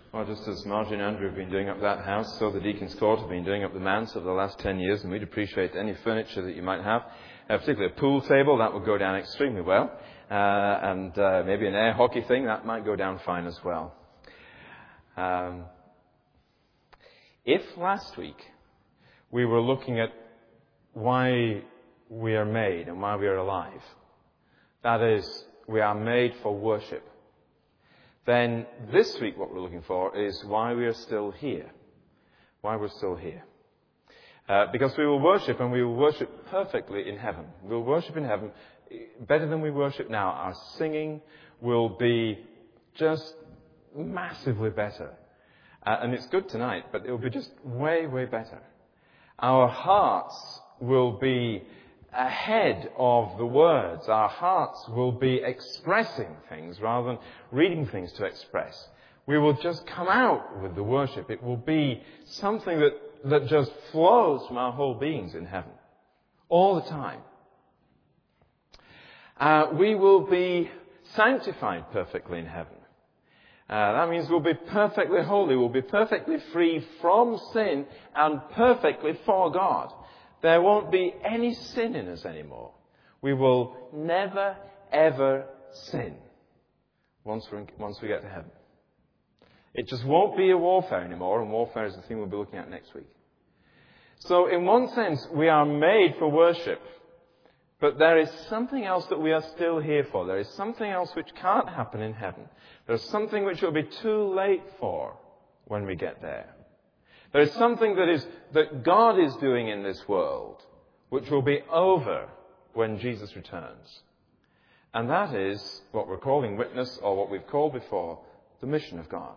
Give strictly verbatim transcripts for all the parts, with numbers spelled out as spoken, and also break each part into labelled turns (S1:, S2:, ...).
S1: Well, just as Margie and Andrew have been doing up that house, so the Deacon's Court have been doing up the manse over the last ten years, and we'd appreciate any furniture that you might have, uh, particularly a pool table. That would go down extremely well, uh, and uh, maybe an air hockey thing, that might go down fine as well. Um, if last week we were looking at why we are made and why we are alive, that is, we are made for worship, then this week what we're looking for is why we are still here. Why we're still here. Uh, because we will worship, and we will worship perfectly in heaven. We will worship in heaven better than we worship now. Our singing will be just massively better. Uh, and it's good tonight, but it will be just way, way better. Our hearts will be ahead of the words. Our hearts will be expressing things rather than reading things to express. We will just come out with the worship. It will be something that, that just flows from our whole beings in heaven. All the time. Uh, we will be sanctified perfectly in heaven. Uh, that means we'll be perfectly holy. We'll be perfectly free from sin and perfectly for God. There won't be any sin in us anymore. We will never, ever sin once, we're in, once we get to heaven. It just won't be a warfare anymore, and warfare is the thing we'll be looking at next week. So in one sense, we are made for worship, but there is something else that we are still here for. There is something else which can't happen in heaven. There's something which will be too late for when we get there. There is something that is that God is doing in this world, which will be over when Jesus returns. And that is what we're calling witness, or what we've called before, the mission of God.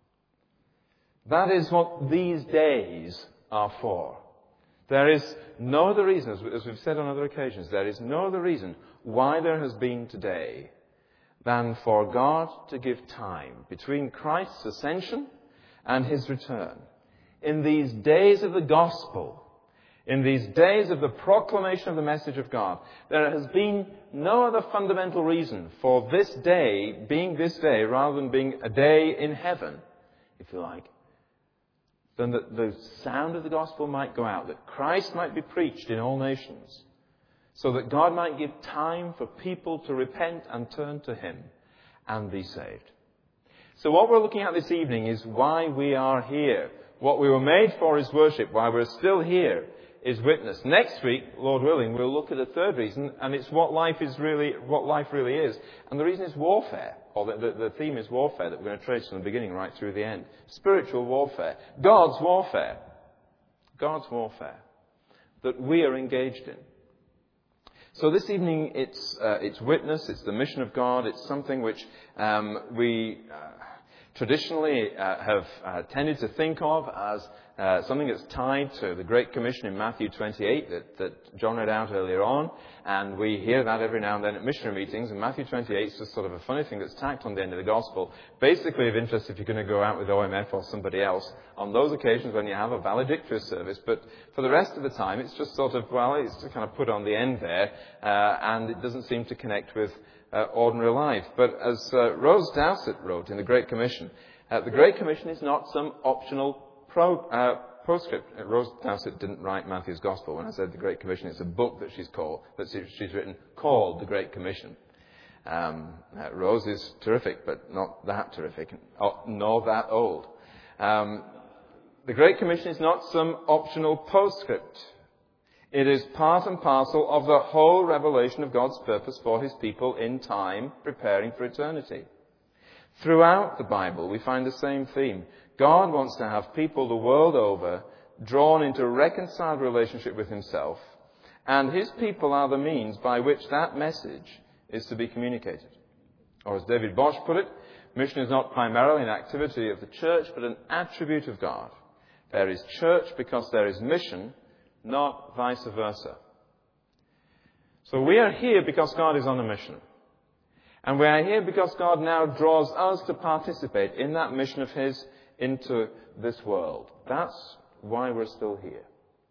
S1: That is what these days are for. There is no other reason, as we've said on other occasions, there is no other reason why there has been today than for God to give time between Christ's ascension and his return. In these days of the gospel, in these days of the proclamation of the message of God, there has been no other fundamental reason for this day being this day rather than being a day in heaven, if you like, than that the sound of the gospel might go out, that Christ might be preached in all nations, so that God might give time for people to repent and turn to him and be saved. So what we're looking at this evening is why we are here. What we were made for is worship. Why we're still here is witness. Next week, Lord willing, we'll look at a third reason, and it's what life is really, what life really is. And the reason is warfare, or the, the, the theme is warfare that we're going to trace from the beginning right through the end. Spiritual warfare. God's warfare. God's warfare that we are engaged in. So this evening, it's uh, it's witness. It's the mission of God. It's something which um, we uh, traditionally uh, have uh, tended to think of as uh, something that's tied to the Great Commission in Matthew twenty-eight that, that John read out earlier on. And we hear that every now and then at missionary meetings. And Matthew twenty-eight is just sort of a funny thing that's tacked on the end of the gospel. Basically of interest if you're going to go out with O M F or somebody else on those occasions when you have a valedictory service. But for the rest of the time, it's just sort of, well, it's just kind of put on the end there. Uh, and it doesn't seem to connect with Uh, ordinary life. But as uh, Rose Dowsett wrote in the Great Commission, uh, the Great Commission is not some optional pro, uh, postscript. Uh, Rose Dowsett didn't write Matthew's Gospel. When I said the Great Commission, it's a book that she's called, that she's written called the Great Commission. Um, uh, Rose is terrific, but not that terrific, uh, nor that old. Um, the Great Commission is not some optional postscript. It is part and parcel of the whole revelation of God's purpose for his people in time, preparing for eternity. Throughout the Bible, we find the same theme. God wants to have people the world over drawn into reconciled relationship with himself, and his people are the means by which that message is to be communicated. Or as David Bosch put it, mission is not primarily an activity of the church, but an attribute of God. There is church because there is mission, not vice versa. So we are here because God is on a mission. And we are here because God now draws us to participate in that mission of his into this world. That's why we're still here.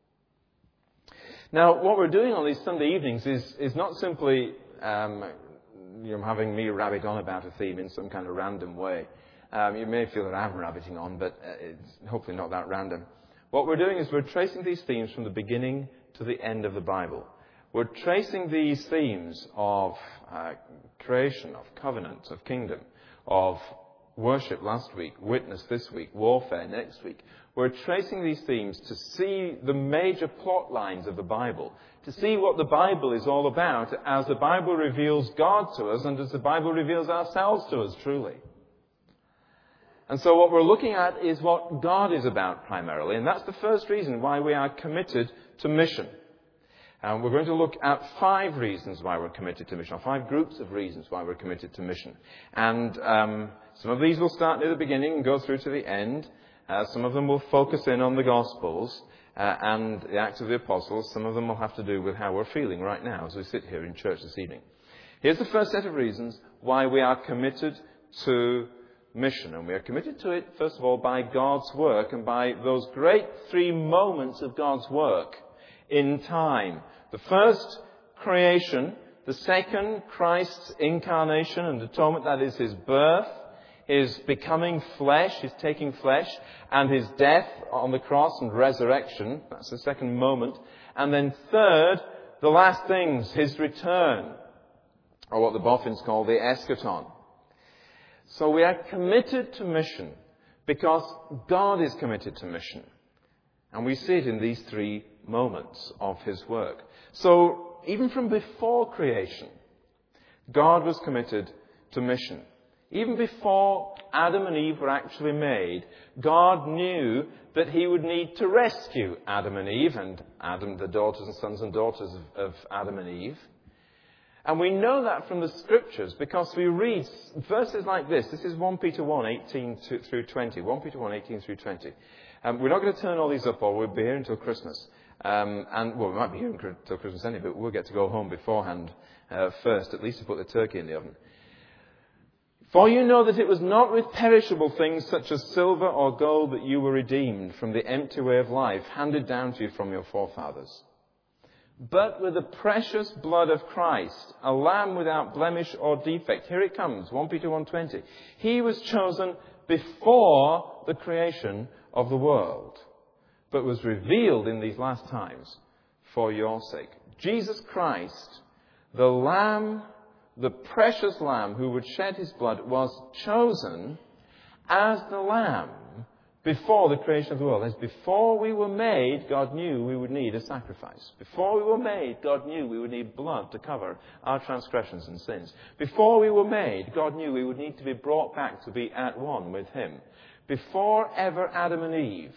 S1: Now, what we're doing on these Sunday evenings is, is not simply um, you know, having me rabbit on about a theme in some kind of random way. Um, you may feel that I'm rabbiting on, but uh, it's hopefully not that random. What we're doing is we're tracing these themes from the beginning to the end of the Bible. We're tracing these themes of uh, creation, of covenant, of kingdom, of worship last week, witness this week, warfare next week. We're tracing these themes to see the major plot lines of the Bible, to see what the Bible is all about as the Bible reveals God to us and as the Bible reveals ourselves to us truly. And so what we're looking at is what God is about primarily, and that's the first reason why we are committed to mission. And we're going to look at five reasons why we're committed to mission, or five groups of reasons why we're committed to mission. And um, some of these will start near the beginning and go through to the end. Uh, some of them will focus in on the Gospels uh, and the Acts of the Apostles. Some of them will have to do with how we're feeling right now as we sit here in church this evening. Here's the first set of reasons why we are committed to mission. And we are committed to it, first of all, by God's work and by those great three moments of God's work in time. The first, creation. The second, Christ's incarnation and atonement, that is his birth, his becoming flesh, his taking flesh, and his death on the cross and resurrection. That's the second moment. And then third, the last things, his return, or what the Boffins call the eschaton. So we are committed to mission because God is committed to mission. And we see it in these three moments of his work. So even from before creation, God was committed to mission. Even before Adam and Eve were actually made, God knew that he would need to rescue Adam and Eve and Adam, the daughters and sons and daughters of, of Adam and Eve. And we know that from the Scriptures because we read verses like this. This is First Peter one, eighteen through twenty. First Peter one, eighteen through twenty. Um, we're not going to turn all these up, or we'll be here until Christmas. Um, and, well, we might be here until Christmas anyway, but we'll get to go home beforehand uh, first, at least to put the turkey in the oven. For you know that it was not with perishable things such as silver or gold that you were redeemed from the empty way of life handed down to you from your forefathers, but with the precious blood of Christ, a lamb without blemish or defect. Here it comes, First Peter one twenty. He was chosen before the creation of the world, but was revealed in these last times for your sake. Jesus Christ, the Lamb, the precious Lamb who would shed his blood, was chosen as the Lamb before the creation of the world. As before we were made, God knew we would need a sacrifice. Before we were made, God knew we would need blood to cover our transgressions and sins. Before we were made, God knew we would need to be brought back to be at one with him. Before ever Adam and Eve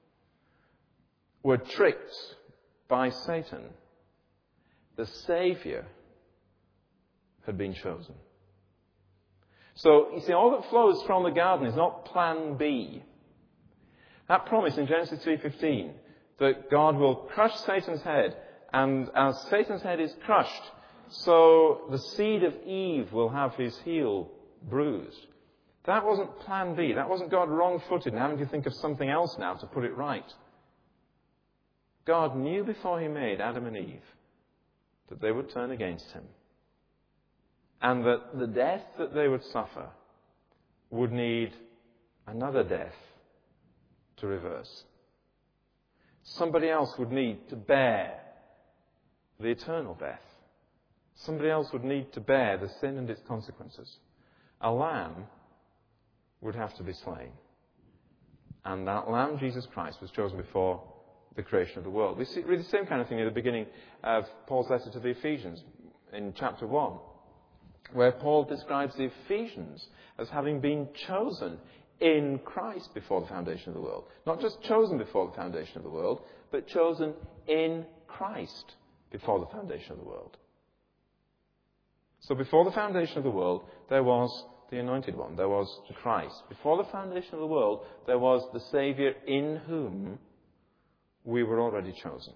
S1: were tricked by Satan, the Saviour had been chosen. So, you see, all that flows from the garden is not plan B. That promise in Genesis three fifteen that God will crush Satan's head, and as Satan's head is crushed, so the seed of Eve will have his heel bruised. That wasn't plan B. That wasn't God wrong-footed and having to think of something else now to put it right. God knew before he made Adam and Eve that they would turn against him, and that the death that they would suffer would need another death to reverse. Somebody else would need to bear the eternal death. Somebody else would need to bear the sin and its consequences. A lamb would have to be slain. And that lamb, Jesus Christ, was chosen before the creation of the world. We see, read the same kind of thing at the beginning of Paul's letter to the Ephesians in chapter one, where Paul describes the Ephesians as having been chosen in Christ before the foundation of the world. Not just chosen before the foundation of the world, but chosen in Christ before the foundation of the world. So before the foundation of the world, there was the Anointed One. There was Christ. Before the foundation of the world, there was the Saviour in whom we were already chosen.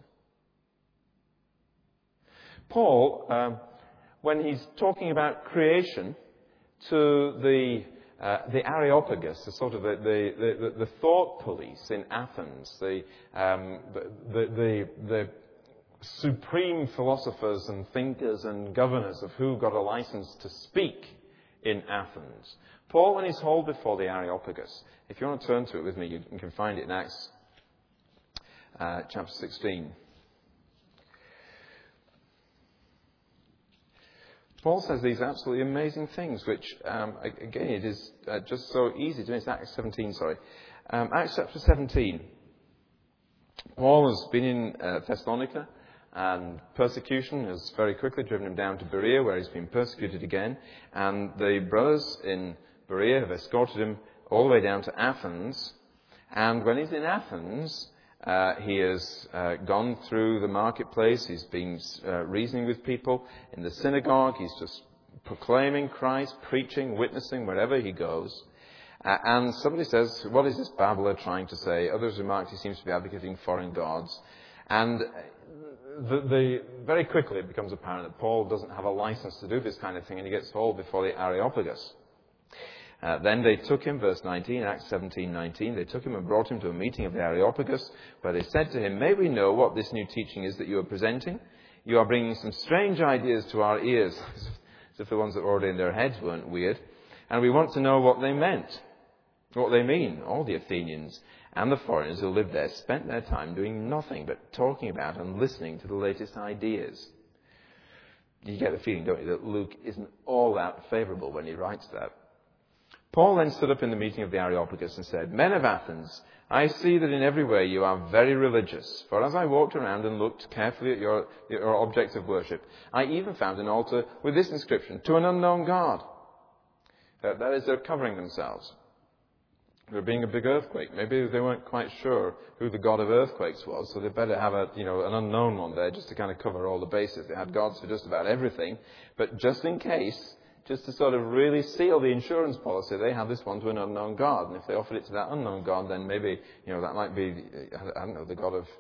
S1: Paul, um, when he's talking about creation to the uh, the Areopagus, the sort of the the, the, the thought police in Athens, the, um, the the the supreme philosophers and thinkers and governors of who got a license to speak in Athens. Paul, when he's hauled before the Areopagus, if you want to turn to it with me, you can find it in Acts uh, chapter sixteen. Paul says these absolutely amazing things, which, um, again, it is uh, just so easy to miss. Acts seventeen, sorry. Um, Acts chapter seventeen. Paul has been in uh, Thessalonica, and persecution has very quickly driven him down to Berea, where he's been persecuted again. And the brothers in Berea have escorted him all the way down to Athens. And when he's in Athens, uh, he has uh, gone through the marketplace. He's been uh, reasoning with people in the synagogue. He's just proclaiming Christ, preaching, witnessing wherever he goes. Uh, and somebody says, what is this babbler trying to say? Others remarked he seems to be advocating foreign gods. And the, the, very quickly it becomes apparent that Paul doesn't have a license to do this kind of thing, and he gets hauled before the Areopagus. Uh, then they took him, verse nineteen, Acts seventeen nineteen, they took him and brought him to a meeting of the Areopagus, where they said to him, may we know what this new teaching is that you are presenting? You are bringing some strange ideas to our ears, as if the ones that were already in their heads weren't weird, and we want to know what they meant. What they mean. All the Athenians and the foreigners who lived there spent their time doing nothing but talking about and listening to the latest ideas. You get the feeling, don't you, that Luke isn't all that favourable when he writes that. Paul then stood up in the meeting of the Areopagus and said, men of Athens, I see that in every way you are very religious. For as I walked around and looked carefully at your, your objects of worship, I even found an altar with this inscription, to an unknown God. Uh, that is, they're covering themselves. There being a big earthquake. Maybe they weren't quite sure who the god of earthquakes was, so they better have a, you know, an unknown one there just to kind of cover all the bases. They had gods for just about everything, but just in case, just to sort of really seal the insurance policy, they had this one to an unknown god. And if they offered it to that unknown god, then maybe, you know, that might be, I don't know, the god of,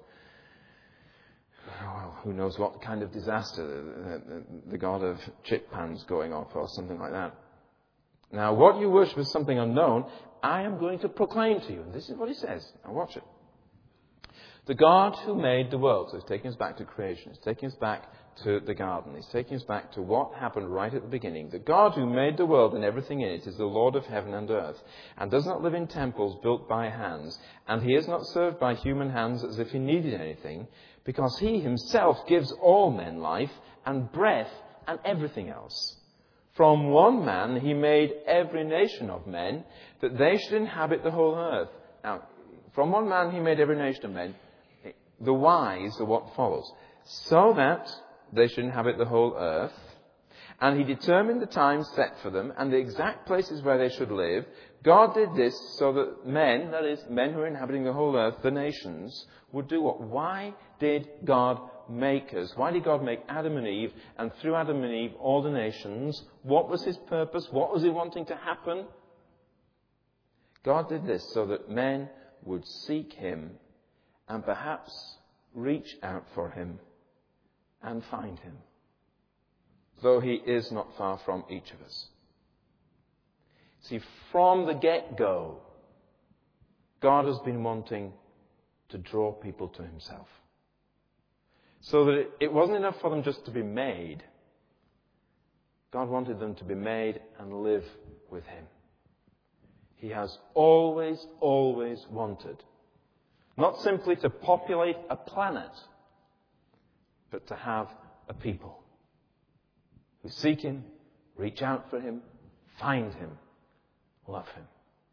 S1: well, who knows what kind of disaster, the, the, the god of chip pans going off or something like that. Now, what you worship is something unknown, I am going to proclaim to you. And this is what he says. Now watch it. The God who made the world. So he's taking us back to creation. He's taking us back to the garden. He's taking us back to what happened right at the beginning. The God who made the world and everything in it is the Lord of heaven and earth, and does not live in temples built by hands. And he is not served by human hands as if he needed anything, because he himself gives all men life and breath and everything else. From one man he made every nation of men, that they should inhabit the whole earth. Now, from one man he made every nation of men. The whys are what follows. So that they should inhabit the whole earth. And he determined the time set for them and the exact places where they should live. God did this so that men, that is, men who are inhabiting the whole earth, the nations, would do what? Why did God make us? Why did God make Adam and Eve, and through Adam and Eve, all the nations? What was his purpose? What was he wanting to happen? God did this so that men would seek him and perhaps reach out for him and find him, though he is not far from each of us. See, from the get-go, God has been wanting to draw people to himself. So that it, it wasn't enough for them just to be made. God wanted them to be made and live with him. He has always, always wanted, not simply to populate a planet, but to have a people who seek him, reach out for him, find him, love him.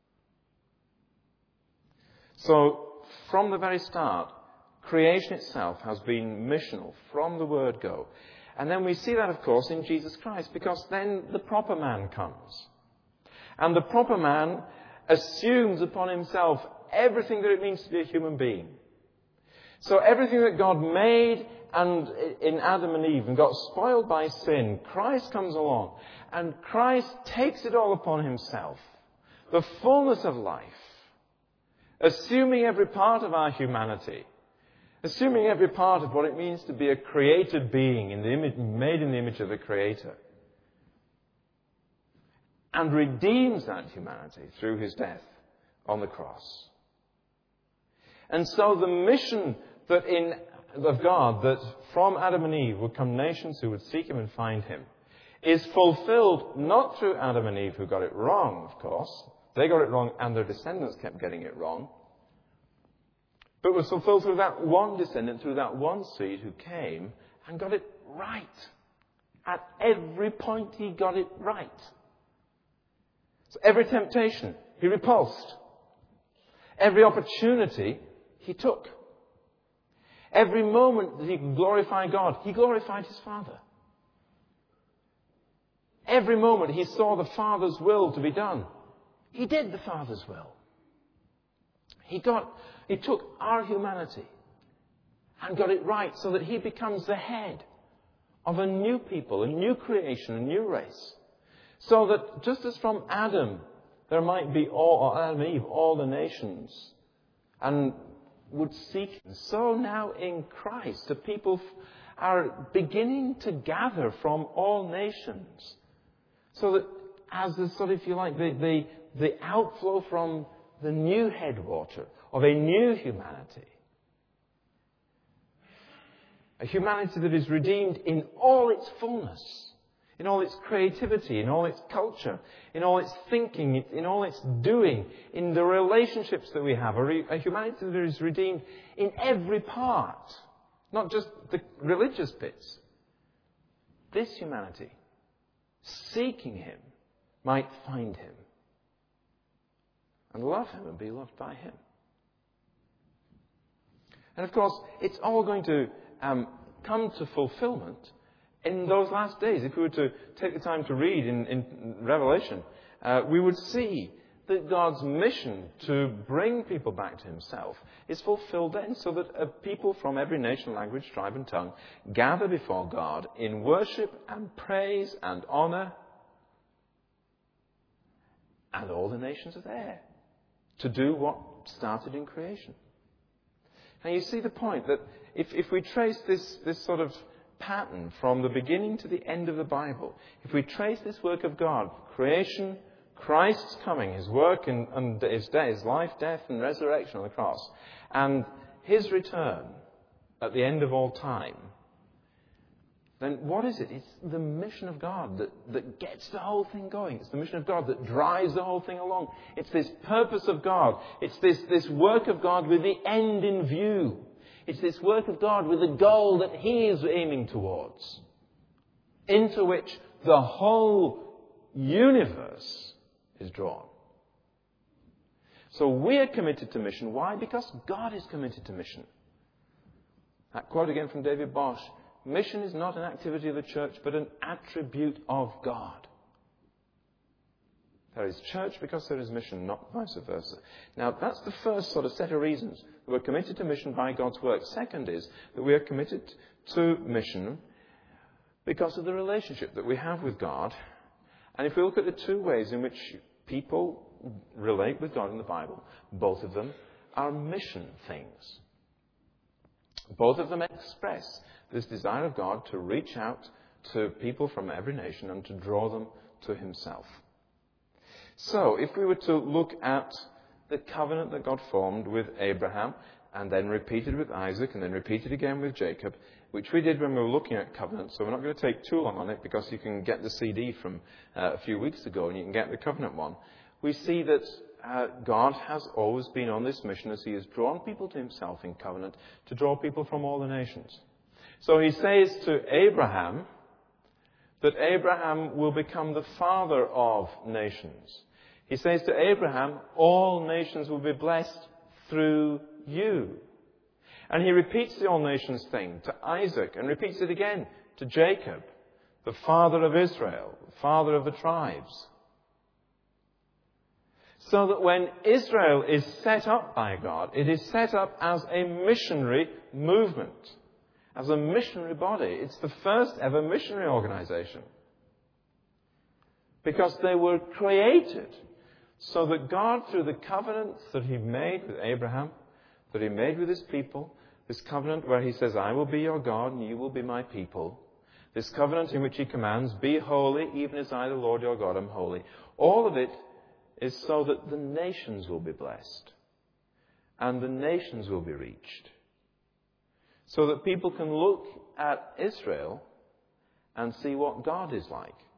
S1: So, from the very start, creation itself has been missional from the word go. And then we see that, of course, in Jesus Christ, because then the proper man comes. And the proper man assumes upon himself everything that it means to be a human being. So everything that God made and in Adam and Eve and got spoiled by sin, Christ comes along and Christ takes it all upon himself. The fullness of life, assuming every part of our humanity, assuming every part of what it means to be a created being in the image, made in the image of the Creator, and redeems that humanity through his death on the cross. And so the mission that in, of God, that from Adam and Eve would come nations who would seek him and find him, is fulfilled not through Adam and Eve, who got it wrong, of course. They got it wrong and their descendants kept getting it wrong. But was fulfilled through that one descendant, through that one seed who came and got it right. At every point he got it right. So every temptation he repulsed. Every opportunity he took. Every moment that he could glorify God, he glorified his Father. Every moment he saw the Father's will to be done, he did the Father's will. He got, he took our humanity and got it right so that he becomes the head of a new people, a new creation, a new race. So that just as from Adam there might be all, or Adam and Eve, all the nations, and would seek him, so now in Christ the people are beginning to gather from all nations. So that as the sort of, if you like, the, the, the outflow from the new headwater of a new humanity. A humanity that is redeemed in all its fullness, in all its creativity, in all its culture, in all its thinking, in all its doing, in the relationships that we have. A, re, a humanity that is redeemed in every part, not just the religious bits. This humanity, seeking him, might find him and love him and be loved by him. And of course, it's all going to um, come to fulfillment in those last days. If we were to take the time to read in, in Revelation, uh, we would see that God's mission to bring people back to himself is fulfilled then, so that uh, people from every nation, language, tribe and tongue gather before God in worship and praise and honour. And all the nations are there to do what started in creation. Now you see the point that if, if we trace this, this sort of pattern from the beginning to the end of the Bible, if we trace this work of God, creation, Christ's coming, his work and, and his, death, his life, death and resurrection on the cross, and his return at the end of all time, then what is it? It's the mission of God that, that gets the whole thing going. It's the mission of God that drives the whole thing along. It's this purpose of God. It's this, this work of God with the end in view. It's this work of God with the goal that he is aiming towards, into which the whole universe is drawn. So we are committed to mission. Why? Because God is committed to mission. That quote again from David Bosch. Mission is not an activity of the church, but an attribute of God. There is church because there is mission, not vice versa. Now, that's the first sort of set of reasons that we're committed to mission by God's work. Second is that we are committed to mission because of the relationship that we have with God. And if we look at the two ways in which people relate with God in the Bible, both of them are mission things. Both of them express this desire of God to reach out to people from every nation and to draw them to himself. So, if we were to look at the covenant that God formed with Abraham, and then repeated with Isaac, and then repeated again with Jacob, which we did when we were looking at covenant, so we're not going to take too long on it, because you can get the C D from uh, a few weeks ago, and you can get the covenant one. We see that uh, God has always been on this mission as he has drawn people to himself in covenant, to draw people from all the nations. So he says to Abraham that Abraham will become the father of nations. He says to Abraham, all nations will be blessed through you. And he repeats the all nations thing to Isaac and repeats it again to Jacob, the father of Israel, the father of the tribes. So that when Israel is set up by God, it is set up as a missionary movement. As a missionary body. It's the first ever missionary organization. Because they were created so that God, through the covenants that he made with Abraham, that he made with his people, this covenant where he says, I will be your God and you will be my people. This covenant in which he commands, be holy, even as I, the Lord your God, am holy. All of it is so that the nations will be blessed. And the nations will be reached. So that people can look at Israel and see what God is like.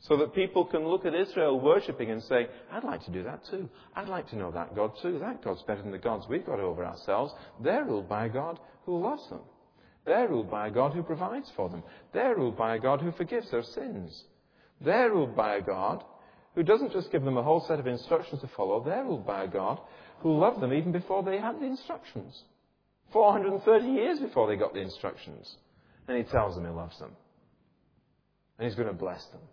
S1: So that people can look at Israel worshipping and say, I'd like to do that too. I'd like to know that God too. That God's better than the gods we've got over ourselves. They're ruled by a God who loves them. They're ruled by a God who provides for them. They're ruled by a God who forgives their sins. They're ruled by a God who doesn't just give them a whole set of instructions to follow. They're ruled by a God who loved them even before they had the instructions. four hundred thirty years before they got the instructions. And he tells them he loves them. And he's going to bless them.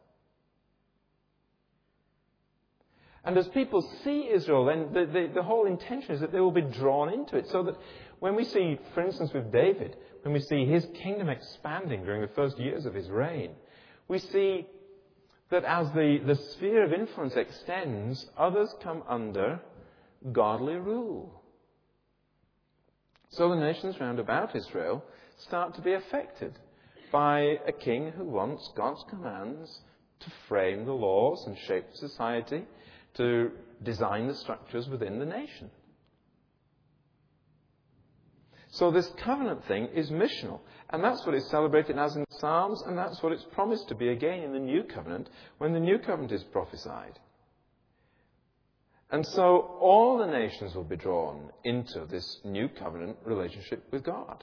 S1: And as people see Israel, then the, the, the whole intention is that they will be drawn into it. So that when we see, for instance, with David, when we see his kingdom expanding during the first years of his reign, we see that as the, the sphere of influence extends, others come under godly rule. So the nations round about Israel start to be affected by a king who wants God's commands to frame the laws and shape society, to design the structures within the nation. So this covenant thing is missional. And that's what it's celebrated as in the Psalms, and that's what it's promised to be again in the New Covenant, when the New Covenant is prophesied. And so all the nations will be drawn into this New Covenant relationship with God.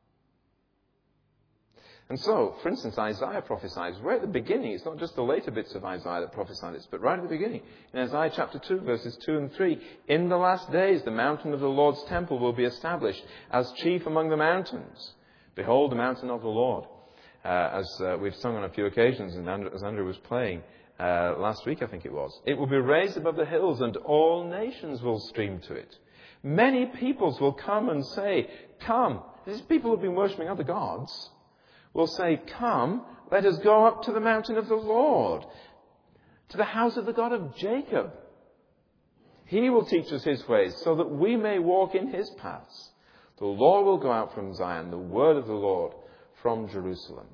S1: And so, for instance, Isaiah prophesies right at the beginning. It's not just the later bits of Isaiah that prophesy this, but right at the beginning. In Isaiah chapter two, verses two and three, in the last days the mountain of the Lord's temple will be established as chief among the mountains. Behold, the mountain of the Lord. Uh, as uh, we've sung on a few occasions, and Andrew, as Andrew was playing uh, last week, I think it was. It will be raised above the hills, and all nations will stream to it. Many peoples will come and say, come. These people who have been worshipping other gods will say, come, let us go up to the mountain of the Lord, to the house of the God of Jacob. He will teach us his ways so that we may walk in his paths. The law will go out from Zion, the word of the Lord from Jerusalem.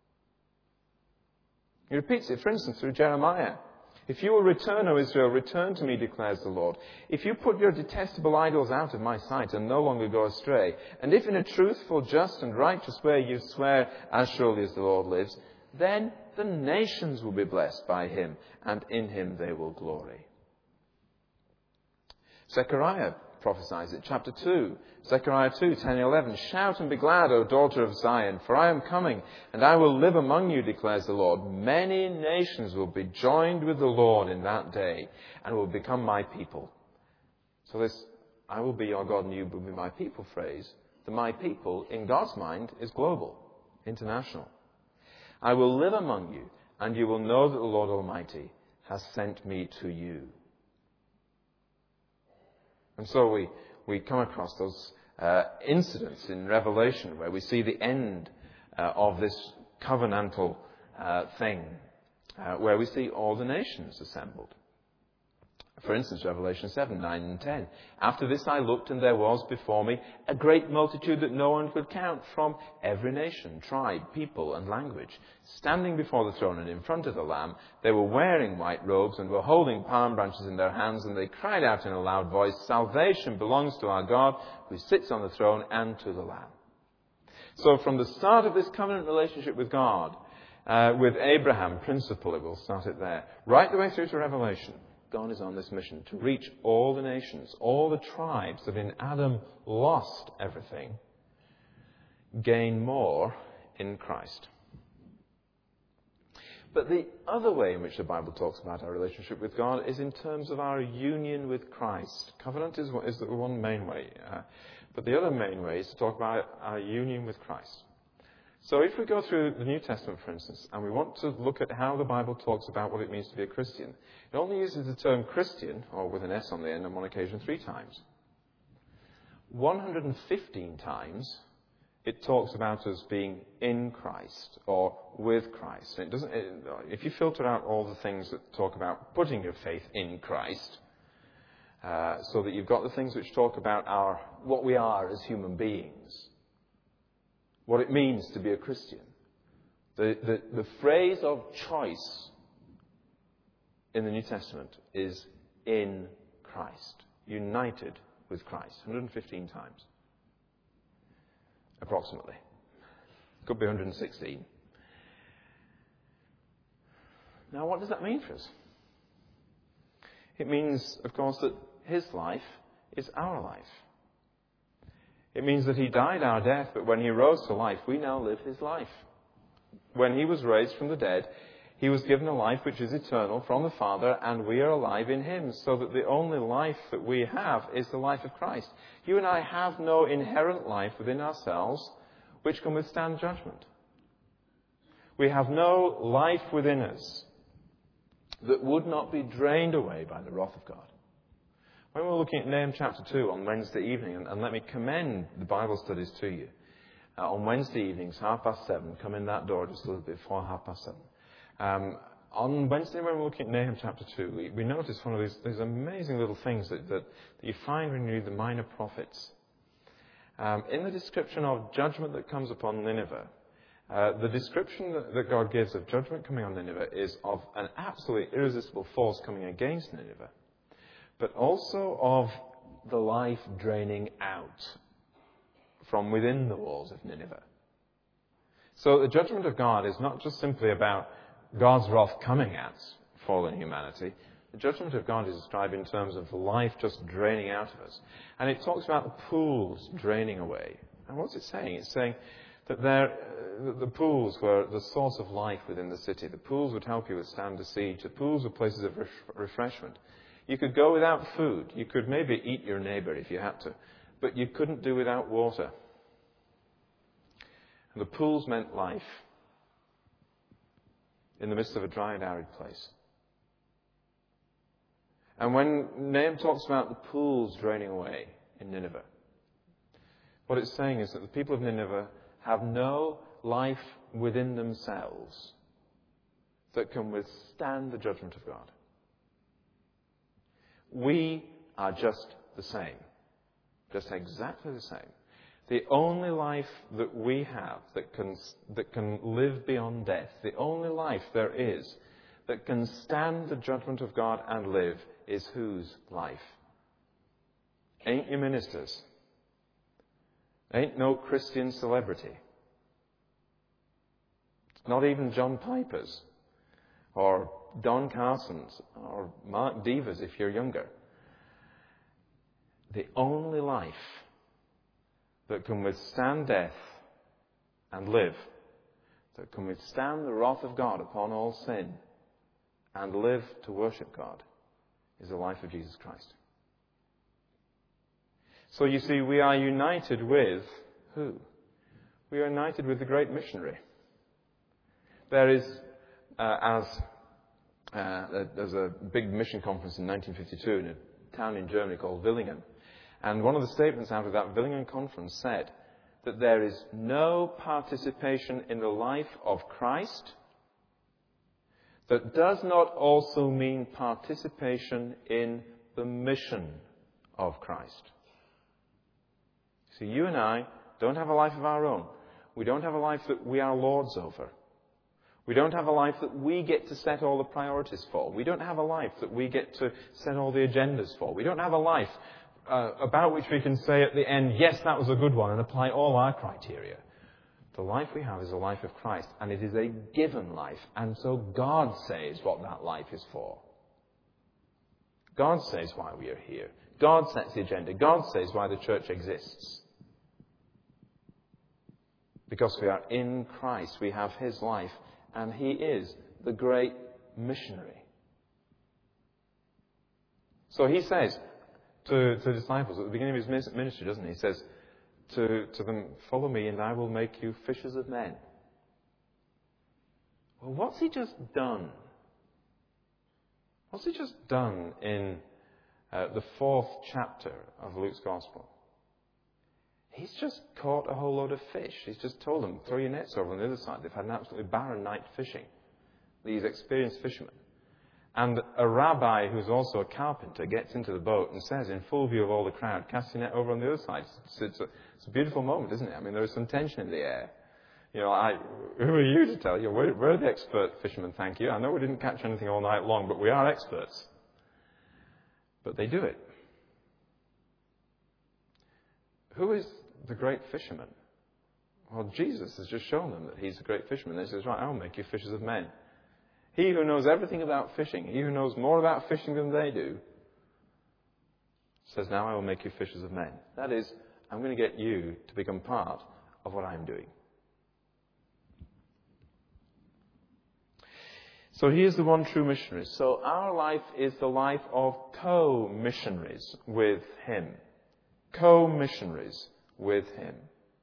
S1: He repeats it, for instance, through Jeremiah. If you will return, O Israel, return to me, declares the Lord. If you put your detestable idols out of my sight and no longer go astray, and if in a truthful, just and righteous way you swear, as surely as the Lord lives, then the nations will be blessed by him, and in him they will glory. Zechariah prophesies it, chapter two. Zechariah two, ten and eleven. Shout and be glad, O daughter of Zion, for I am coming, and I will live among you, declares the Lord. Many nations will be joined with the Lord in that day, and will become my people. So this, I will be your God, and you will be my people phrase, the my people, in God's mind, is global, international. I will live among you, and you will know that the Lord Almighty has sent me to you. And so we, we come across those uh, incidents in Revelation where we see the end uh, of this covenantal uh, thing, uh, where we see all the nations assembled. For instance, Revelation seven, nine and ten. After this I looked, and there was before me a great multitude that no one could count, from every nation, tribe, people, and language, standing before the throne and in front of the Lamb. They were wearing white robes and were holding palm branches in their hands, and they cried out in a loud voice, Salvation belongs to our God, who sits on the throne, and to the Lamb. So from the start of this covenant relationship with God, uh, with Abraham principally, we'll start it there, right the way through to Revelation, God is on this mission to reach all the nations, all the tribes that in Adam lost everything, gain more in Christ. But the other way in which the Bible talks about our relationship with God is in terms of our union with Christ. Covenant is, is the one main way. Uh, but the other main way is to talk about our union with Christ. So if we go through the New Testament, for instance, and we want to look at how the Bible talks about what it means to be a Christian, it only uses the term Christian, or with an S on the end, on one occasion three times. one hundred fifteen times it talks about us being in Christ or with Christ. And it doesn't. It, if you filter out all the things that talk about putting your faith in Christ, uh, so that you've got the things which talk about our what we are as human beings, what it means to be a Christian. The, the, the phrase of choice in the New Testament is in Christ, united with Christ, one hundred fifteen times, approximately. Could be one hundred sixteen. Now, what does that mean for us? It means, of course, that his life is our life. It means that he died our death, but when he rose to life, we now live his life. When he was raised from the dead, he was given a life which is eternal from the Father, and we are alive in him, so that the only life that we have is the life of Christ. You and I have no inherent life within ourselves which can withstand judgment. We have no life within us that would not be drained away by the wrath of God. When we're looking at Nahum chapter two on Wednesday evening, and, and let me commend the Bible studies to you. Uh, on Wednesday evenings, half past seven, come in that door just a little bit before half past seven. Um, on Wednesday, when we're looking at Nahum chapter two, we, we notice one of these, these amazing little things that, that, that you find when you read the minor prophets. Um, in the description of judgment that comes upon Nineveh, uh, the description that, that God gives of judgment coming on Nineveh is of an absolutely irresistible force coming against Nineveh, but also of the life draining out from within the walls of Nineveh. So the judgment of God is not just simply about God's wrath coming at fallen humanity. The judgment of God is described in terms of life just draining out of us. And it talks about the pools draining away. And what's it saying? It's saying that there, uh, the pools were the source of life within the city. The pools would help you withstand the siege. The pools were places of ref- refreshment. You could go without food. You could maybe eat your neighbour if you had to. But you couldn't do without water. And the pools meant life in the midst of a dry and arid place. And when Nahum talks about the pools draining away in Nineveh, what it's saying is that the people of Nineveh have no life within themselves that can withstand the judgment of God. We are just the same. Just exactly the same. The only life that we have that can, that can live beyond death, the only life there is that can stand the judgment of God and live, is whose life? Ain't your ministers. Ain't no Christian celebrity. Not even John Piper's or Don Carson's or Mark Deaver's if you're younger. The only life that can withstand death and live, that can withstand the wrath of God upon all sin and live to worship God, is the life of Jesus Christ. So you see, we are united with who? We are united with the great missionary. There is, uh, as uh, there's a big mission conference in nineteen fifty-two in a town in Germany called Villingen. And one of the statements out of that Villingen conference said that there is no participation in the life of Christ that does not also mean participation in the mission of Christ. See, you and I don't have a life of our own. We don't have a life that we are lords over. We don't have a life that we get to set all the priorities for. We don't have a life that we get to set all the agendas for. We don't have a life uh, about which we can say at the end, yes, that was a good one, and apply all our criteria. The life we have is a life of Christ, and it is a given life. And so God says what that life is for. God says why we are here. God sets the agenda. God says why the church exists. Because we are in Christ, we have his life, and he is the great missionary. So he says to, to the disciples at the beginning of his ministry, doesn't he? He says to, to them, follow me and I will make you fishers of men. Well, what's he just done? What's he just done in uh, the fourth chapter of Luke's Gospel? He's just caught a whole load of fish. He's just told them, throw your nets over on the other side. They've had an absolutely barren night fishing. These experienced fishermen. And a rabbi who's also a carpenter gets into the boat and says, in full view of all the crowd, cast your net over on the other side. It's, it's, a, it's a beautiful moment, isn't it? I mean, there is some tension in the air. You know, I, who are you to tell you? We're, we're the expert fishermen, thank you. I know we didn't catch anything all night long, but we are experts. But they do it. Who is the great fisherman? Well, Jesus has just shown them that he's a great fisherman. He says, right, I'll make you fishers of men. He who knows everything about fishing, he who knows more about fishing than they do, says, now I will make you fishers of men. That is, I'm going to get you to become part of what I'm doing. So he is the one true missionary. So our life is the life of co-missionaries with him. Co-missionaries with him.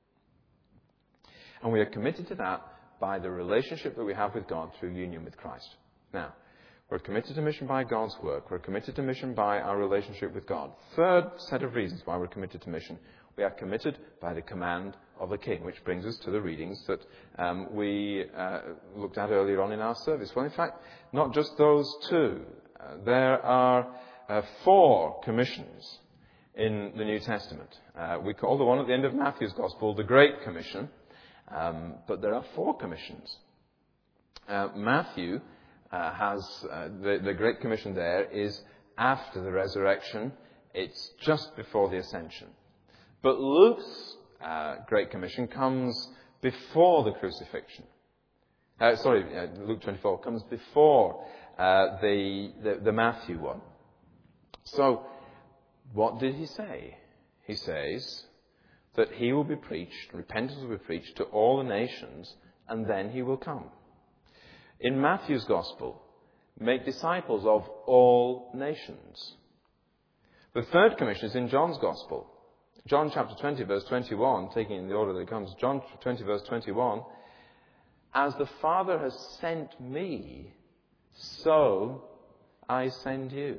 S1: And we are committed to that by the relationship that we have with God through union with Christ. Now, we're committed to mission by God's work. We're committed to mission by our relationship with God. Third set of reasons why we're committed to mission. We are committed by the command of the King, which brings us to the readings that um, we uh, looked at earlier on in our service. Well, in fact, not just those two. Uh, there are uh, four commissions in the New Testament. Uh, we call the one at the end of Matthew's Gospel the Great Commission. Um, but there are four commissions. Uh, Matthew uh, has, uh, the, the Great Commission there is after the resurrection. It's just before the ascension. But Luke's uh, Great Commission comes before the crucifixion. Uh, sorry, uh, Luke twenty-four comes before uh, the, the, the Matthew one. So, what did he say? He says that he will be preached, repentance will be preached to all the nations, and then he will come. In Matthew's Gospel, make disciples of all nations. The third commission is in John's Gospel. John chapter twenty, verse twenty-one, taking it in the order that it comes, John twenty, verse twenty-one, as the Father has sent me, so I send you.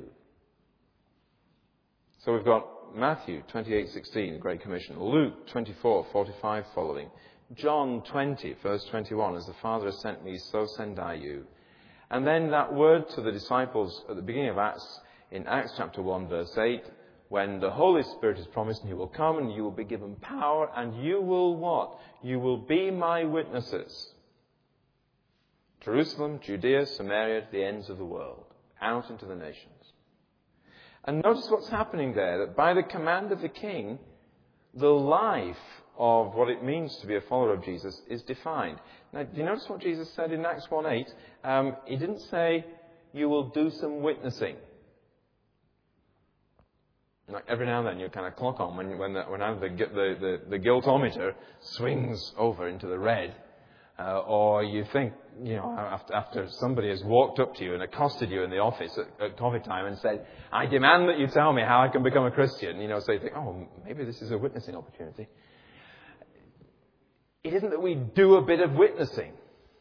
S1: So we've got Matthew twenty-eight sixteen, the Great Commission. Luke twenty-four forty-five following. John twenty, verse twenty-one, as the Father has sent me, so send I you. And then that word to the disciples at the beginning of Acts, in Acts chapter one, verse eight, when the Holy Spirit is promised and you will come and you will be given power and you will what? You will be my witnesses. Jerusalem, Judea, Samaria, to the ends of the world, out into the nations. And notice what's happening there, that by the command of the King, the life of what it means to be a follower of Jesus is defined. Now, do you notice what Jesus said in Acts one eight? Um, he didn't say, you will do some witnessing. Like every now and then you kind of clock on when, when, the, when the, the, the, the guiltometer swings over into the red. Uh, or you think, you know, after, after somebody has walked up to you and accosted you in the office at, at coffee time and said, I demand that you tell me how I can become a Christian. You know, so you think, oh, maybe this is a witnessing opportunity. It isn't that we do a bit of witnessing.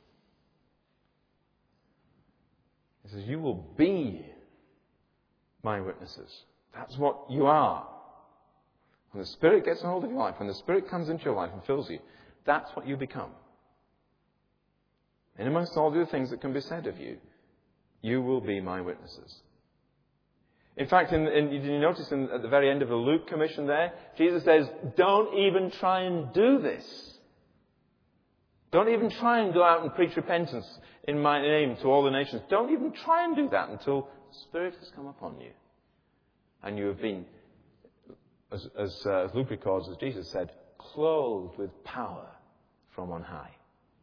S1: He says, you will be my witnesses. That's what you are. When the Spirit gets a hold of your life, when the Spirit comes into your life and fills you, that's what you become. And amongst all the other things that can be said of you, you will be my witnesses. In fact, in, in, did you notice in, at the very end of the Luke commission there, Jesus says, don't even try and do this. Don't even try and go out and preach repentance in my name to all the nations. Don't even try and do that until the Spirit has come upon you. And you have been, as, as, uh, as Luke records, as Jesus said, clothed with power from on high.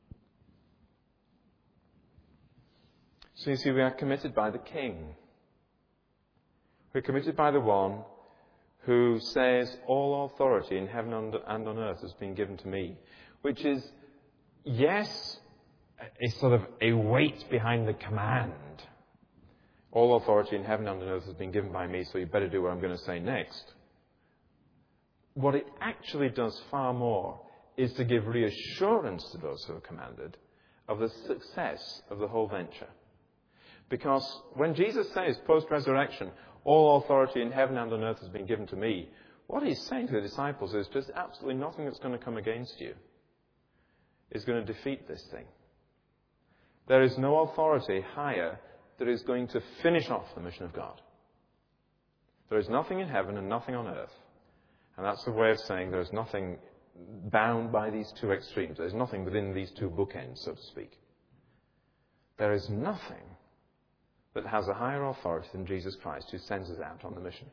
S1: So you see, we are committed by the King. We're committed by the one who says, all authority in heaven and on earth has been given to me. Which is, yes, a sort of a weight behind the command. All authority in heaven and on earth has been given by me, so you better do what I'm going to say next. What it actually does far more is to give reassurance to those who are commanded of the success of the whole venture. Because when Jesus says, post-resurrection, all authority in heaven and on earth has been given to me, what he's saying to the disciples is just absolutely nothing that's going to come against you is going to defeat this thing. There is no authority higher that is going to finish off the mission of God. There is nothing in heaven and nothing on earth. And that's the way of saying there is nothing bound by these two extremes. There is nothing within these two bookends, so to speak. There is nothing that has a higher authority than Jesus Christ, who sends us out on the mission.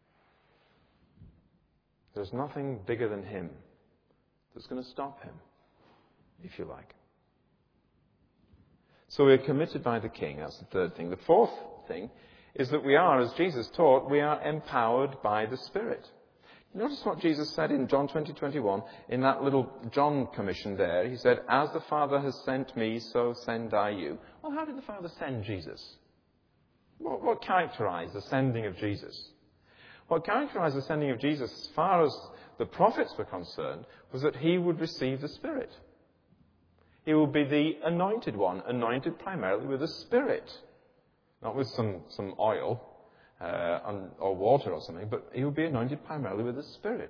S1: There's nothing bigger than him that's going to stop him, if you like. So we're committed by the King. That's the third thing. The fourth thing is that we are, as Jesus taught, we are empowered by the Spirit. Notice what Jesus said in John twenty, twenty-one, in that little John commission there. He said, as the Father has sent me, so send I you. Well, how did the Father send Jesus? What, what characterized the sending of Jesus? What characterized the sending of Jesus, as far as the prophets were concerned, was that he would receive the Spirit. He will be the anointed one, anointed primarily with the Spirit. Not with some, some oil uh, or water or something, but he will be anointed primarily with the Spirit.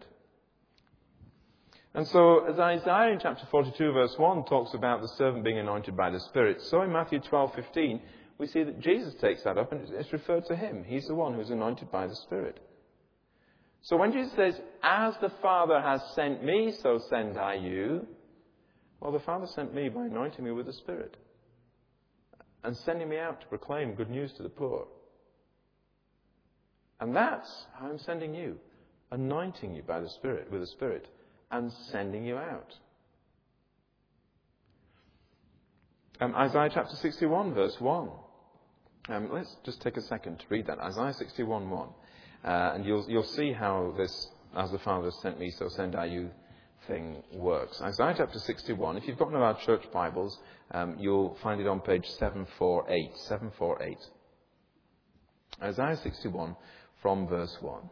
S1: And so, as Isaiah in chapter forty-two, verse one, talks about the servant being anointed by the Spirit, so in Matthew twelve, fifteen, we see that Jesus takes that up and it's referred to him. He's the one who's anointed by the Spirit. So when Jesus says, as the Father has sent me, so send I you, well, the Father sent me by anointing me with the Spirit and sending me out to proclaim good news to the poor. And that's how I'm sending you, anointing you by the Spirit, with the Spirit, and sending you out. Um, Isaiah chapter sixty-one, verse one. Um, let's just take a second to read that. Isaiah sixty-one, one. Uh, and you'll, you'll see how this, as the Father has sent me, so send I you thing works. Isaiah chapter sixty-one, if you've got one of our church Bibles, um, you'll find it on page seven forty-eight. seven forty-eight. Isaiah sixty-one, from verse one.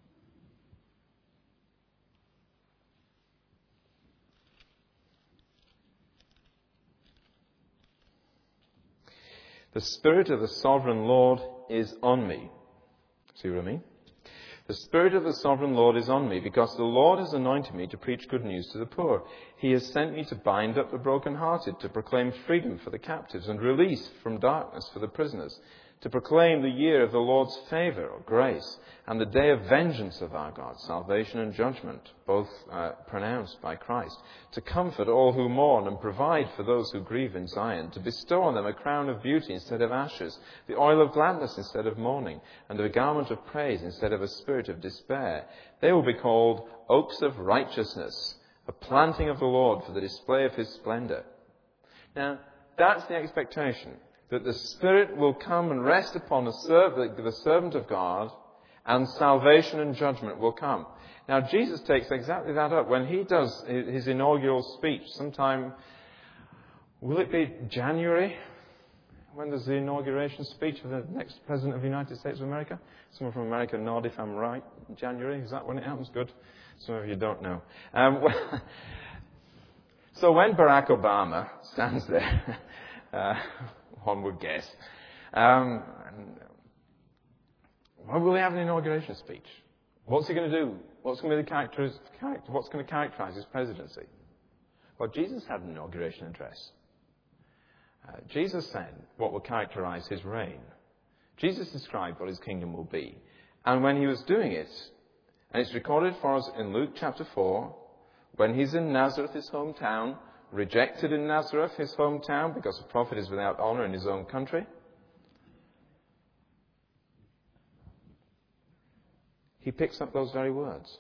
S1: The Spirit of the Sovereign Lord is on me. See what I mean? The Spirit of the Sovereign Lord is on me, because the Lord has anointed me to preach good news to the poor. He has sent me to bind up the brokenhearted, to proclaim freedom for the captives and release from darkness for the prisoners, to proclaim the year of the Lord's favour or grace, and the day of vengeance of our God, salvation and judgment, both uh, pronounced by Christ, to comfort all who mourn and provide for those who grieve in Zion, to bestow on them a crown of beauty instead of ashes, the oil of gladness instead of mourning, and a garment of praise instead of a spirit of despair. They will be called oaks of righteousness, a planting of the Lord for the display of his splendour. Now, that's the expectation, that the Spirit will come and rest upon the servant of God, and salvation and judgment will come. Now, Jesus takes exactly that up when he does his inaugural speech. Sometime, will it be January? When does the inauguration speech of the next President of the United States of America? Someone from America nod if I'm right. January, is that when it happens? Good. Some of you don't know. Um, well, so when Barack Obama stands there, uh, one would guess. Um, when will he have an inauguration speech? What's he going to do? What's going to be the character, what's going to characterize his presidency? Well, Jesus had an inauguration address. Uh, Jesus said what will characterize his reign. Jesus described what his kingdom will be. And when he was doing it, and it's recorded for us in Luke chapter four, when he's in Nazareth, his hometown, rejected in Nazareth, his hometown, because a prophet is without honour in his own country. He picks up those very words.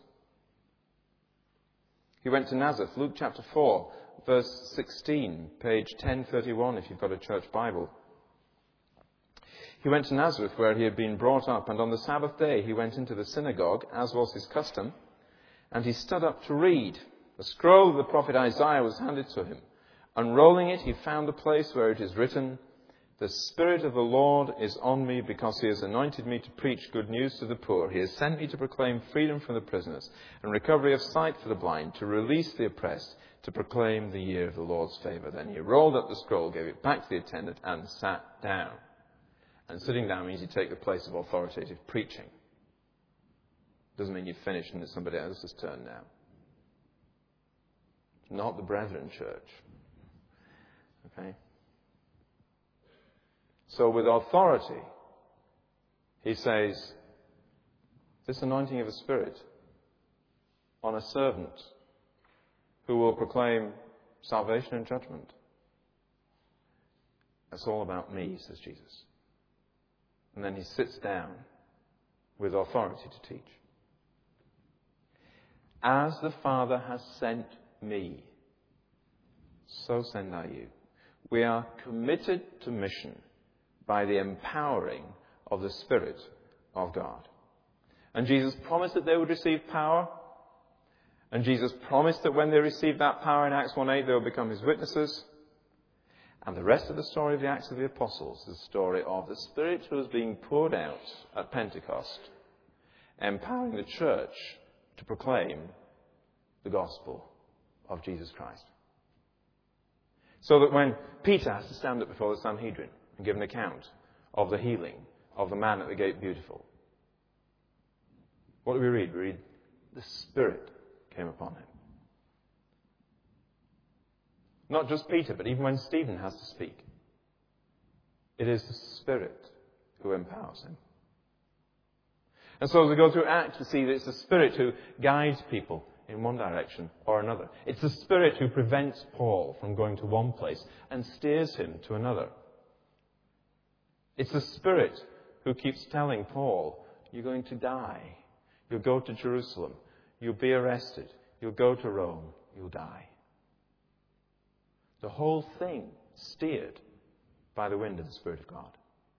S1: He went to Nazareth, Luke chapter four, verse sixteen, page ten thirty-one, if you've got a church Bible. He went to Nazareth, where he had been brought up, and on the Sabbath day he went into the synagogue, as was his custom, and he stood up to read. The scroll of the prophet Isaiah was handed to him. Unrolling it, he found the place where it is written, "The Spirit of the Lord is on me, because he has anointed me to preach good news to the poor. He has sent me to proclaim freedom for the prisoners and recovery of sight for the blind, to release the oppressed, to proclaim the year of the Lord's favour." Then he rolled up the scroll, gave it back to the attendant, and sat down. And sitting down means you take the place of authoritative preaching. Doesn't mean you've finished and it's somebody else's turn now. Not the Brethren Church. Okay? So with authority, he says, this anointing of the Spirit on a servant who will proclaim salvation and judgment. That's all about me, says Jesus. And then he sits down with authority to teach. As the Father has sent me, so send I you. We are committed to mission by the empowering of the Spirit of God. And Jesus promised that they would receive power. And Jesus promised that when they received that power in Acts one eight, they would become his witnesses. And the rest of the story of the Acts of the Apostles is the story of the Spirit who is being poured out at Pentecost, empowering the church to proclaim the gospel of Jesus Christ. So that when Peter has to stand up before the Sanhedrin and give an account of the healing of the man at the gate beautiful, what do we read? We read, the Spirit came upon him. Not just Peter, but even when Stephen has to speak, it is the Spirit who empowers him. And so as we go through Acts, we see that it's the Spirit who guides people in one direction or another. It's the Spirit who prevents Paul from going to one place and steers him to another. It's the Spirit who keeps telling Paul, you're going to die. You'll go to Jerusalem. You'll be arrested. You'll go to Rome. You'll die. The whole thing steered by the wind of the Spirit of God.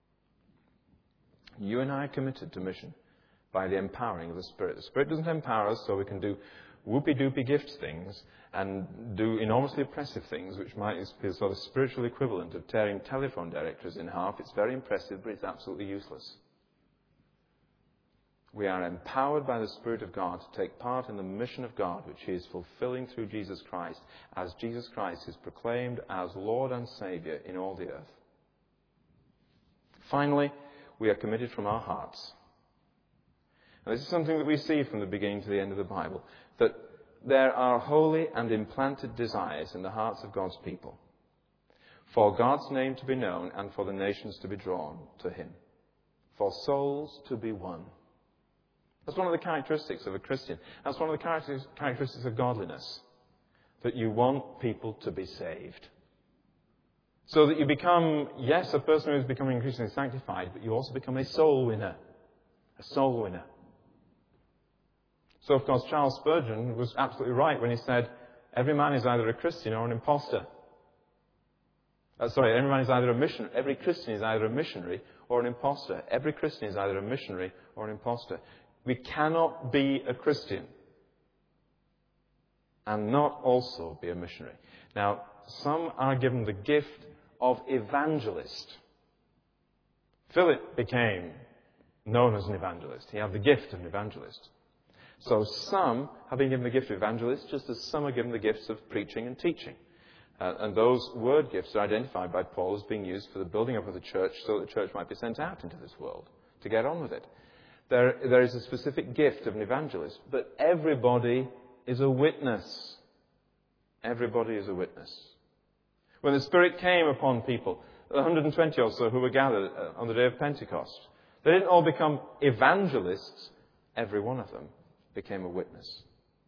S1: You and I are committed to mission by the empowering of the Spirit. The Spirit doesn't empower us so we can do whoopy-doopy gift things and do enormously oppressive things, which might be a sort of spiritual equivalent of tearing telephone directories in half. It's very impressive, but it's absolutely useless. We are empowered by the Spirit of God to take part in the mission of God, which he is fulfilling through Jesus Christ, as Jesus Christ is proclaimed as Lord and Saviour in all the earth. Finally, we are committed from our hearts. And this is something that we see from the beginning to the end of the Bible, that there are holy and implanted desires in the hearts of God's people for God's name to be known and for the nations to be drawn to him, for souls to be won. That's one of the characteristics of a Christian. That's one of the characteristics of godliness, that you want people to be saved. So that you become, yes, a person who is becoming increasingly sanctified, but you also become a soul winner. A soul winner. So, of course, Charles Spurgeon was absolutely right when he said, every man is either a Christian or an imposter. Uh, sorry, every man is either a missionary. Every Christian is either a missionary or an imposter. Every Christian is either a missionary or an imposter. We cannot be a Christian and not also be a missionary. Now, some are given the gift of evangelist. Philip became known as an evangelist. He had the gift of an evangelist. So some have been given the gift of evangelist, just as some are given the gifts of preaching and teaching. Uh, and those word gifts are identified by Paul as being used for the building up of the church so that the church might be sent out into this world to get on with it. There, there is a specific gift of an evangelist, but everybody is a witness. Everybody is a witness. When the Spirit came upon people, one hundred twenty or so who were gathered on the day of Pentecost, they didn't all become evangelists. Every one of them became a witness.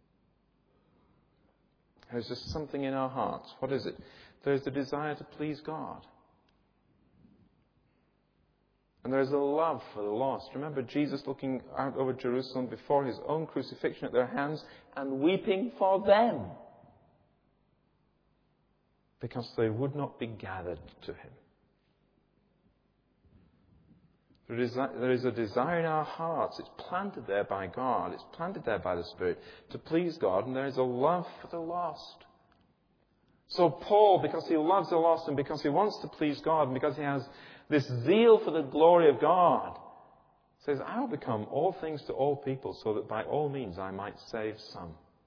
S1: There's just something in our hearts. What is it? There's the desire to please God. And there's a love for the lost. Remember Jesus looking out over Jerusalem before his own crucifixion at their hands and weeping for them, because they would not be gathered to him. There is a desire in our hearts. It's planted there by God. It's planted there by the Spirit to please God. And there is a love for the lost. So Paul, because he loves the lost and because he wants to please God and because he has this zeal for the glory of God, says, I will become all things to all people so that by all means I might save some.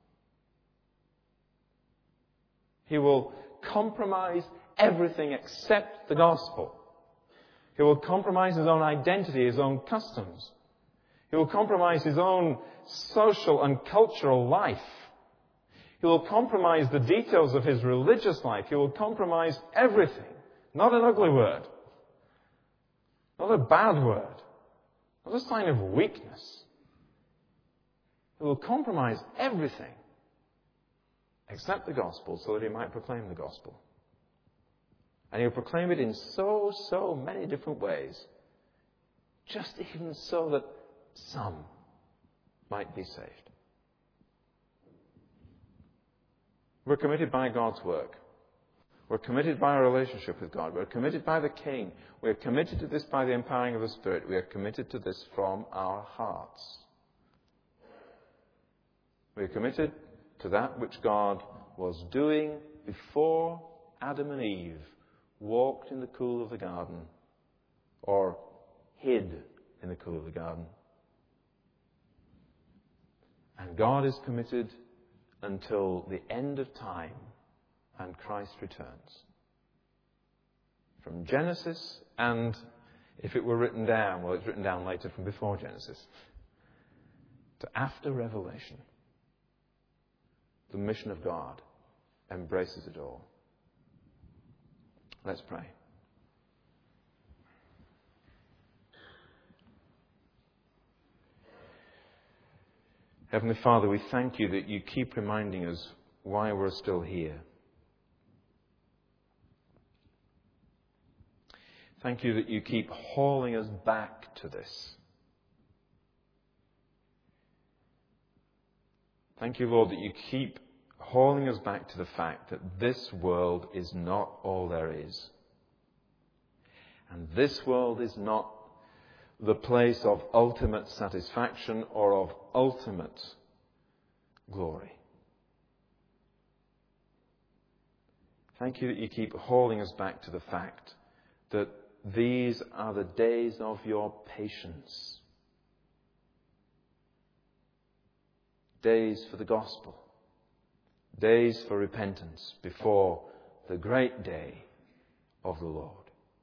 S1: He will compromise everything except the gospel. He will compromise his own identity, his own customs. He will compromise his own social and cultural life. He will compromise the details of his religious life. He will compromise everything. Not an ugly word. Not a bad word. Not a sign of weakness. He will compromise everything except the gospel so that he might proclaim the gospel. And he'll proclaim it in so, so many different ways. Just even so that some might be saved. We're committed by God's work. We're committed by our relationship with God. We're committed by the King. We're committed to this by the empowering of the Spirit. We are committed to this from our hearts. We're committed to that which God was doing before Adam and Eve walked in the cool of the garden, or hid in the cool of the garden. And God is committed until the end of time and Christ returns. From Genesis, and if it were written down, well, it's written down later from before Genesis, to after Revelation, the mission of God embraces it all. Let's pray. Heavenly Father, we thank you that you keep reminding us why we're still here. Thank you that you keep hauling us back to this. Thank you, Lord, that you keep hauling us back to the fact that this world is not all there is. And this world is not the place of ultimate satisfaction or of ultimate glory. Thank you that you keep hauling us back to the fact that these are the days of your patience. Days for the gospel. Days for repentance before the great day of the Lord.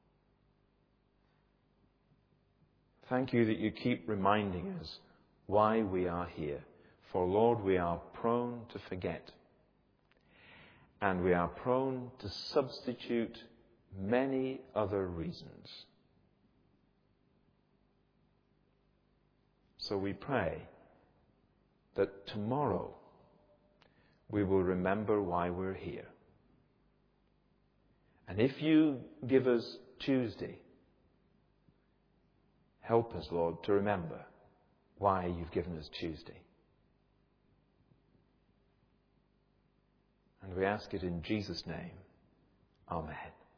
S1: Thank you that you keep reminding us why we are here. For, Lord, we are prone to forget. And we are prone to substitute many other reasons. So we pray that tomorrow we will remember why we're here. And if you give us Tuesday, help us, Lord, to remember why you've given us Tuesday. And we ask it in Jesus' name. Amen.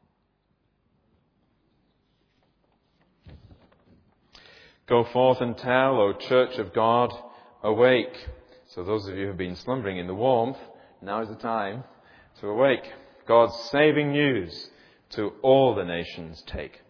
S1: Go forth and tell, O Church of God, awake. So those of you who have been slumbering in the warmth, now is the time to awake. God's saving news to all the nations take.